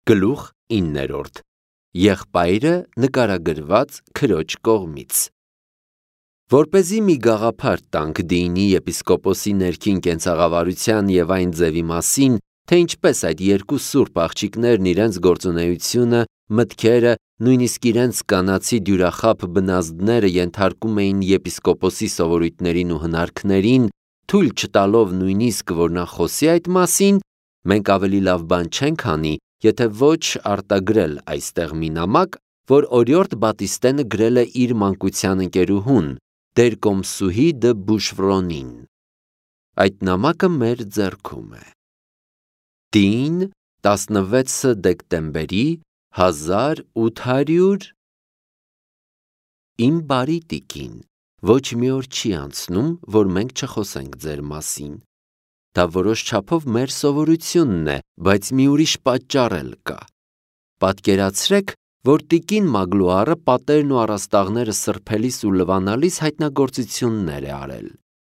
Գլուխ 9. Եղբայրը նկարագրված քրոջ կողմից։ Որպեսզի մի գաղափար տանք Դեյնի եպիսկոպոսի ներքին կենցաղավարության և այն ձևի մասին, թե ինչպես այդ երկու սուրբ աղջիկներն իրենց գործունեությունը, մտքերը, նույնիսկ իրենց կանացի դյուրախաբ բնազդները ենթարկում էին եպիսկոպոսի սովորույթներին ու հնարքներին, թույլ չտալով նույնիսկ, որ նա խոսի այդ մասին, մենք ավելի լավ բան չենք անի, եթե ոչ արտագրել այստեղ մի նամակ, որ օրիորդ Բատիստենը գրել է իր մանկության ընկերուհուն, Տեր-Կոմսուհի դը Բուշվրոնին։ Այդ նամակը մեր ձեռքում է։ Դին 16 դեկտեմբերի 1800 Իմ բարի տիկին, ոչ մի օր չի անցնում, որ մենք չխոսենք ձեր մասին։ Դա որոշ չափով մեր սովորությունն է, բայց մի ուրիշ պատճառ էլ կա։ Պատկերացրեք, որ տիկին Մագլուարը պատերն ու առաստաղները սրբելիս ու լվանալիս հայտնագործություններ է արել։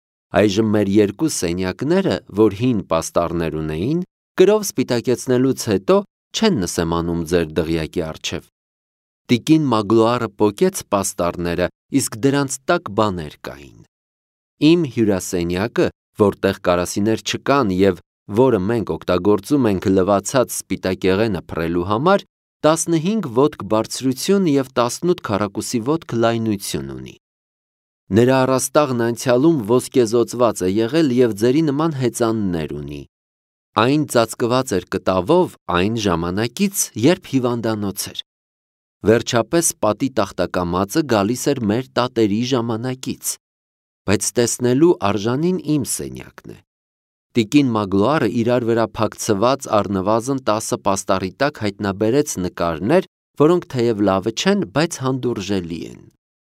Այժմ մեր երկու սենյակները, որ հին պաստառներ ունեին, կրով սպիտակեցնելուց հետո չեն նսեմանում ձեր դղյակի առջև։ Տիկին Մագլուարը պոկեց պաստառները, իսկ դրանց տակ բաներ կային։ Իմ հյուրասենյակը, որտեղ կարասիներ չկան և որը մենք օգտագործում ենք լվացած սպիտակեղենը փռելու համար, 15 ոտք բարձրություն և 18 քառակուսի ոտք լայնություն ունի։ Նրա առաստաղն անցյալում ոսկեզօծված է եղել և ձերի նման հեծաններ ունի։ Այն ծածկված էր կտավով այն ժամանակից, երբ հիվանդանոց էր։ Վերջապես պատի տախտակամածը գալիս էր մեր տատերի ժամանակից, բայց տեսնելու արժանին իմ սենյակն է։ Տիկին Մագլուարը իրար վրա փակցված առնվազն 10 պաստառի տակ հայտնաբերեց նկարներ, որոնք թեև լավը չեն, բայց հանդուրժելի են։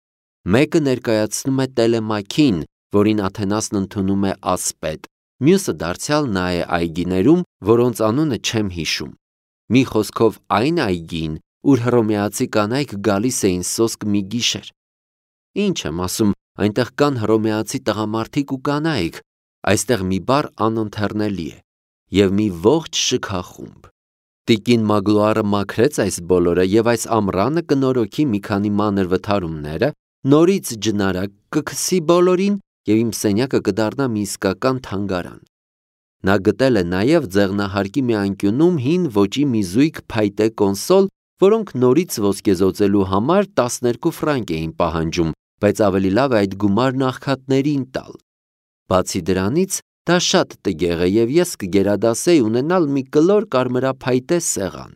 Մեկը ներկայացնում է Տելեմաքին, որին Աթենասն ընդունում է ասպետ, մյուսը դարձյալ նա է այգիներում, որոնց անունը չեմ հիշում։ Մի խոսքով այն այգին, ուր հռոմեացի կանայք գալիս էին սոսկ մի գիշեր։ Ինչ եմ ասում, այնտեղ կան հռոմեացի տղամարդիկ ու կանայք, այստեղ մի բառ անընթեռնելի է, և մի ողջ շքախումբ։ Տիկին Մագլուարը մաքրեց այս բոլորը և այս ամռանը կնորոգի մի քանի մանր վթարումները, նորից ջնարակ կքսի բոլորին և իմ սենյակը կդառնա մի իսկական թանգարան։ Նա գտել է նաև ձեղնահարկի մի անկյունում հին ոճի մի զույգ փայտե կոնսոլ, որոնք նորից ոսկեզօծելու համար 12 ֆրանկ էին պահանջում, բայց ավելի լավ է այդ գումարն աղքատներին տալ։ Բացի դրանից, դա շատ տգեղ է և ես կգերադասեի ունենալ մի կլոր կարմրափայտե սեղան։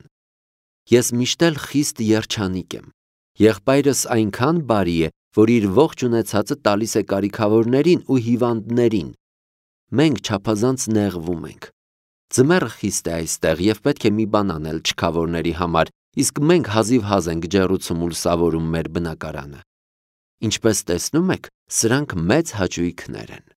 Ես միշտ էլ խիստ երջանիկ եմ։ Եղբայրս այնքան բարի է, որ իր ողջ ունեցածը տալիս է կարիքավորներին ու հիվանդներին։ Մենք չափազանց նեղվում ենք։ Ձմեռը խիստ է այստեղ և պետք է մի բան անել չքավորների համար, իսկ մենք հազիվ ենք ջեռուցում ու լուսավորում մեր բնակարանը։ Ինչպես տեսնում եք, սրանք մեծ հաճույքներ են։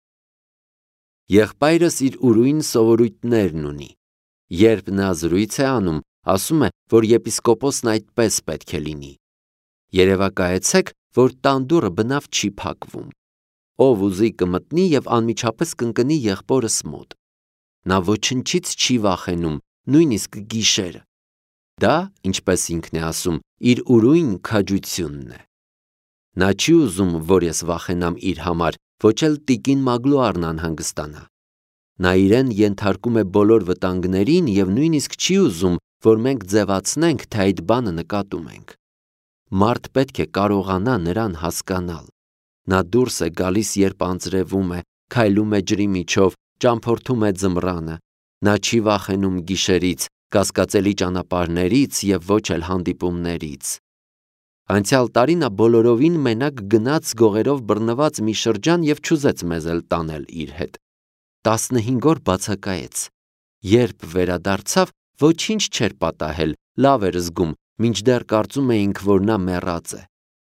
Եղբայրս իր ուրույն սովորույթներն ունի։ Երբ նա զրույց է անում, ասում է, որ եպիսկոպոսն այդպես պետք է լինի։ Երևակայեցեք, որ տան դուռը բնավ չի փակվում։ Ով ուզի կմտնի և անմիջապես կընկնի եղբորս մոտ։ Նա ոչնչից չի վախենում, նույնիսկ գիշերը։ Դա, ինչպես ինքն է ասում, իր ուրույն քաջությունն է։ Նա չի ուզում, որ ես վախենամ իր համար, ոչ էլ տիկին Մագլուարն անհանգստանա։ Նա իրեն ենթարկում է բոլոր վտանգներին և նույնիսկ չի ուզում, որ մենք ձևացնենք, թե այդ բանը նկատում ենք։ Մարդ պետք է կարողանա նրան հասկանալ։ Նա դուրս է գալիս, երբ անձրևում է, քայլում է ջրի միջով, ճամփորդում է ձմռանը։ Նա չի վախենում գիշերից, կասկածելի ճանապարհներից և ոչ էլ հանդիպումներից։ Անցյալ տարի նա բոլորովին մենակ գնաց գողերով բռնված մի շրջան և չուզեց մեզ էլ տանել իր հետ։ 15 օր բացակայեց։ Երբ վերադարձավ, ոչինչ չէր պատահել, լավ էր զգում, մինչդեռ կարծում էինք, որ նա մեռած է։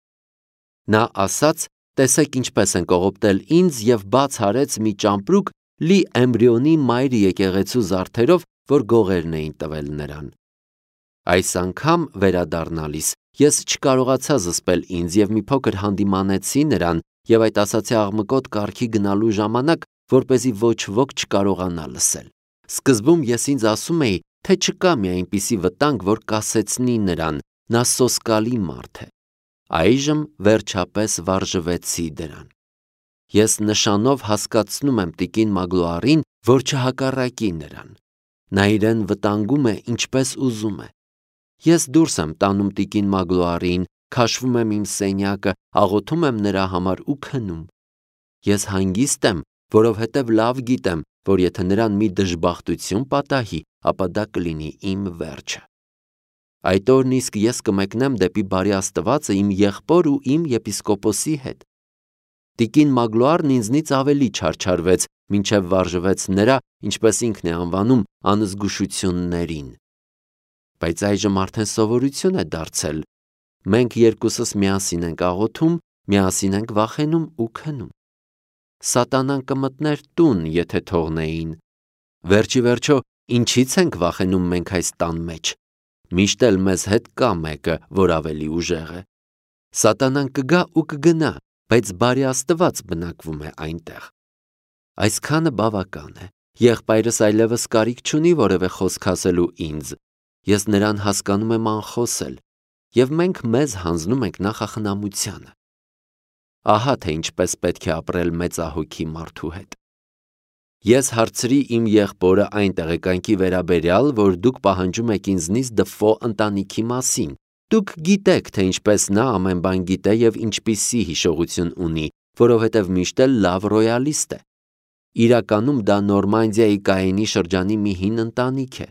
Նա ասաց, տեսեք ինչպես են կողոպտել ինձ և բաց արեց մի ճամպրուկ լի էմբրիոնի մայր եկեղեցու զարդերով, որ գողերն էին տվել նրան։ Այս անգամ վերադառնալիս ես չկարողացա զսպել ինձ և մի փոքր հանդիմանեցի նրան և այդ ասացի աղմկոտ կառքի գնալու ժամանակ, որպեսզի ոչ ոք չկարողանա լսել։ Սկզբում ես ինձ ասում էի, թե չկա մի այնպիսի վտանգ, որ կասեցնի նրան, նա սոսկալի մարդ է։ Այժմ վերջապես վարժվեցի դրան։ Ես նշանով հասկացնում եմ տիկին Մագլոարին, որ չհակառակի նրան։ Նա իրեն վտանգում է ինչպես ուզում է։ Ես դուրս եմ տանում տիկին Մագլոարին, քաշվում եմ իմ սենյակը, աղոթում եմ նրա համար ու քնում։ Ես հանգիստ եմ, որովհետև լավ գիտեմ, որ եթե նրան մի դժբախտություն պատահի, ապա դա կլինի իմ վերջը։ Այդ օրն իսկ ես կմեկնեմ դեպի բարի Աստվածը իմ եղբոր ու իմ եպիսկոպոսի հետ։ Տիկին Մագլոարն ինձնից ավելի չարչարվեց, մինչև վարժվեց նրա, ինչպես ինքն է անվանում, անզգուշություններին։ Բայց այժմ արդեն սովորություն է դարձել։ Մենք երկուսս միասին ենք աղոթում, միասին ենք վախենում ու քնում։ Սատանան կմտներ տուն, եթե թողնեին։ Վերջի վերջո, ինչից ենք վախենում մենք այս տան մեջ։ Միշտ էլ մեզ հետ կա մեկը, որ ավելի ուժեղ է։ Սատանան կգա ու կգնա, բայց բարի Աստված բնակվում է այնտեղ։ Այսքանը բավական է։ Եղբայրս այլևս կարիք չունի որևէ խոսք ասելու ինձ։ Ես նրան հասկանում եմ անխոսել, և մենք մեզ հանձնում ենք նախախնամությանը։ Ահա թե ինչպես պետք է ապրել մեծահոգի մարդու հետ։ Ես հարցրի իմ եղբորը այն տեղեկանքի վերաբերյալ, որ դուք պահանջում եք ինձնից Դֆո ընտանիքի մասին։ Դուք գիտեք, թե ինչպես նա ամեն բան գիտե և ինչպիսի հիշողություն ունի, որովհետև միշտ էլ լավ ռոյալիստ է։ Իրականում դա Նորմանդիայի Կայենի շրջանի մի հին ընտանիք է։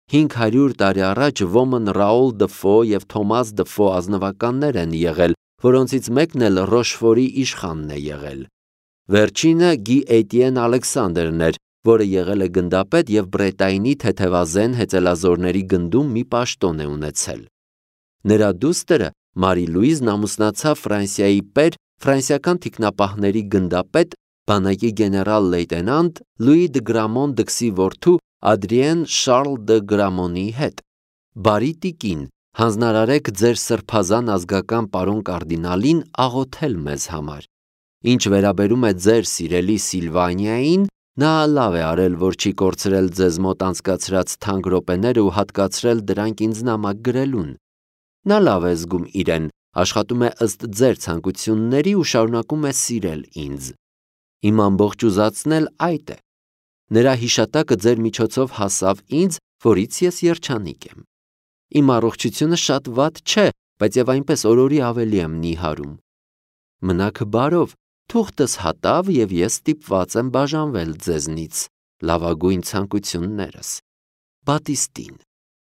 500 տարի առաջ ոմն Ռաուլ Դֆո և Թոմաս Դֆո ազնվականներ են եղել, որոնցից մեկն էլ Ռոշֆորի իշխանն է եղել։ Վերջինը Գի Էտիեն Ալեքսանդրն էր, որը եղել է գնդապետ և Բրետայնի թեթևազեն հեծելազորների գնդում մի պաշտոն է ունեցել։ Նրա դուստրը Մարի Լուիզն ամուսնացավ Ֆրանսիայի պեր, ֆրանսիական թիկնապահների գնդապետ, բանակի գեներալ լեյտենանտ Լուի դը Գրամոն դքսի որդու Ադրիեն Շարլ դը Գրամոնի հետ։ Բարի տիկին, հանձնարարեք ձեր սրբազան ազգական պարոն կարդինալին աղոթել մեզ համար։ Ինչ վերաբերում է ձեր սիրելի Սիլվանիային, նա լավ է արել, որ չի կորցրել ձեզ մոտ անցկացրած թանկ րոպեները ու հատկացրել դրանք ինձ նամակ գրելուն։ Նա լավ է զգում իրեն, աշխատում է ըստ ձեր ցանկությունների ու շարունակում է սիրել ինձ։ Իմ ամբողջ ուզածն էլ այդ է։ Նրա հիշատակը ձեր միջոցով հասավ ինձ, որից ես երջանիկ եմ։ Իմ առողջությունը շատ վատ չէ, բայց և այնպես օրորի ավելի եմ նիհարում։ Մնաք բարով, թուղթս հատավ և ես ստիպված եմ բաժանվել ձեզնից, լավագույն ցանկություններս։ Բատիստին։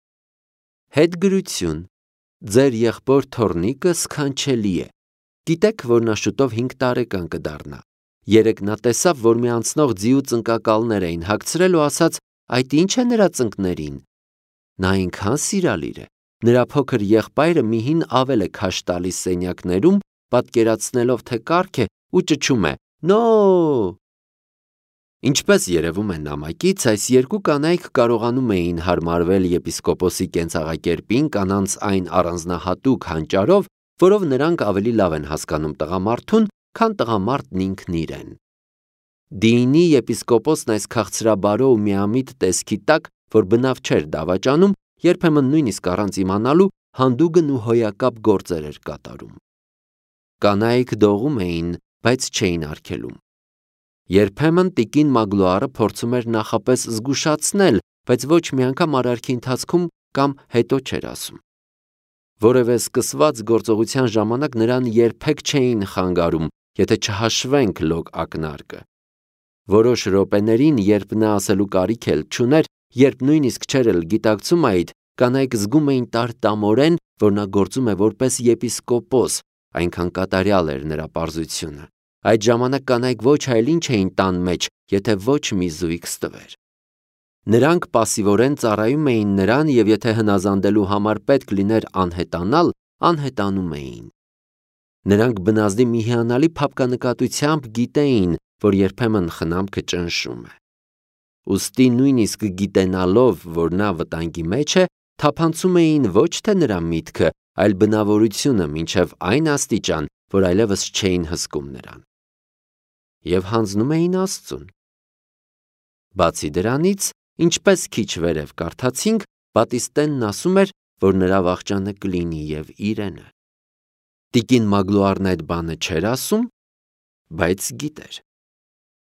Հետգրություն։ Ձեր եղբոր թոռնիկը սքանչելի է։ Գիտեք, որ նա շուտով 5 տարեկան կդառնա։ Երեկ նա տեսավ, որ մի անցնող ձիու ծնկակալներ էին հագցրել ու ասաց. «Այդ ի՞նչ է նրա ծնկներին»։ Նա այնքան սիրալիր է։ Նրա փոքր եղբայրը մի հին ավել է քաշ տալիս սենյակներում, պատկերացնելով, թե կարգ է, ու ճչում է. «Նո»։ Ինչպես երևում է նամակից, այս երկու կանայք կարողանում էին հարմարվել եպիսկոպոսի կենցաղակերպին կանանց այն առանձնահատուկ հանճարով, որով նրանք ավելի լավ են հասկանում տղամարդուն, քան տղամարդն ինքն իրեն։ Դիինի եպիսկոպոսն այս քաղցրաբարո ու միամիտ տեսքի տակ, որ բնավ չէր դավաճանում, երբեմն նույնիսկ առանց իմանալու հանդուգն ու հոյակապ գործեր էր կատարում։ Կանայք դողում էին, բայց չէին արգելում։ Երբեմն տիկին Մագլոարը փորձում էր նախապես զգուշացնել, բայց ոչ մի անգամ արարքի ընթացքում կամ հետո չէր ասում։ Որևէ սկսված գործողության ժամանակ նրան երբեք չէին խանգարում, եթե չհաշվենք լոկ ակնարկը։ Որոշ րոպեներին, երբ նա ասելու կարիք էլ չուներ, երբ նույնիսկ չէր էլ գիտակցում այդ, կանայք զգում էին տարտամորեն, որ նա գործում է որպես եպիսկոպոս, այնքան կատարյալ էր նրա պարզությունը։ Այդ ժամանակ կանայք ոչ այլ ինչ էին տան մեջ, եթե ոչ մի զույգ ստվեր։ Նրանք պասիվորեն ծառայում էին նրան և եթե հնազանդելու համար պետք լիներ անհետանալ, անհետանում էին։ Նրանք բնազդի մի հիանալի փափկանկատությամբ գիտեին, որ երբեմն խնամքը ճնշում է։ Ուստի նույնիսկ գիտենալով, որ նա վտանգի մեջ է, թափանցում էին ոչ թե նրա միտքը, այլ բնավորությունը մինչև այն աստիճան, որ այլևս չէին հսկում նրան։ Եվ հանձնում էին Աստծուն։ Բացի դրանից, ինչպես քիչ վերև կարդացինք, Պատիստենն ասում էր, որ նրա վախճանը կլինի և իրենը։ Տիկին Մագլուարն այդ բանը չէր ասում, բայց գիտեր։